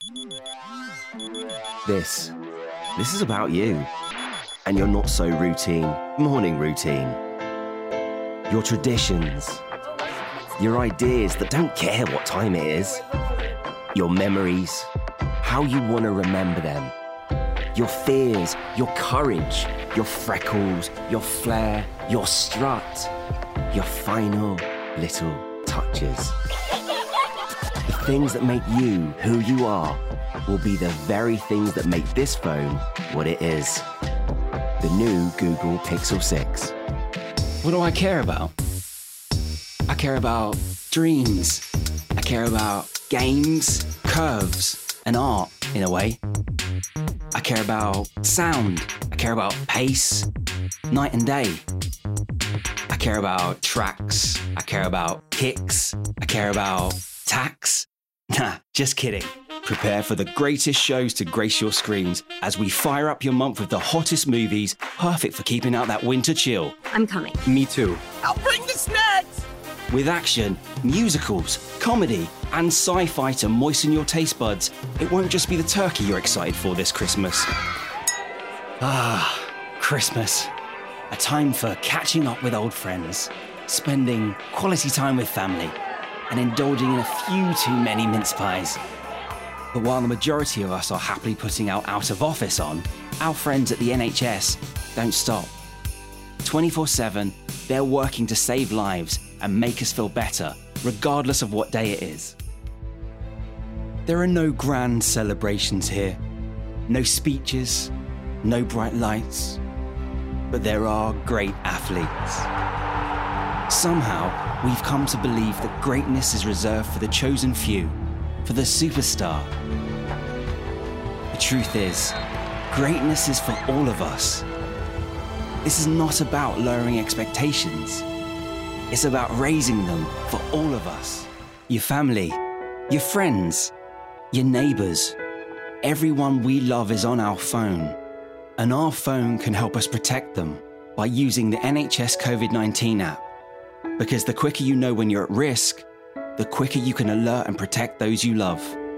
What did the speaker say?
This is about you and your not so routine morning routine. Your traditions, your ideas that don't care what time it is, your memories, how you want to remember them, your fears, your courage, your freckles, your flair, your strut, your final little touches. The things that make you who you are will be the very things that make this phone what it is. The new Google Pixel 6. What do I care about? I care about dreams. I care about games, curves, and art, in a way. I care about sound. I care about pace, night and day. I care about tracks. I care about kicks. I care about tax. Nah, just kidding. Prepare for the greatest shows to grace your screens as we fire up your month with the hottest movies, perfect for keeping out that winter chill. I'm coming. Me too. I'll bring the snacks! With action, musicals, comedy, and sci-fi to moisten your taste buds, it won't just be the turkey you're excited for this Christmas. Ah, Christmas. A time for catching up with old friends, spending quality time with family, and indulging in a few too many mince pies. But while the majority of us are happily putting our out of office on, our friends at the NHS don't stop. 24/7, they're working to save lives and make us feel better, regardless of what day it is. There are no grand celebrations here, no speeches, no bright lights, but there are great athletes. Somehow, we've come to believe that greatness is reserved for the chosen few, for the superstar. The truth is, greatness is for all of us. This is not about lowering expectations. It's about raising them for all of us. Your family, your friends, your neighbours. Everyone we love is on our phone, and our phone can help us protect them by using the NHS COVID-19 app. Because the quicker you know when you're at risk, the quicker you can alert and protect those you love.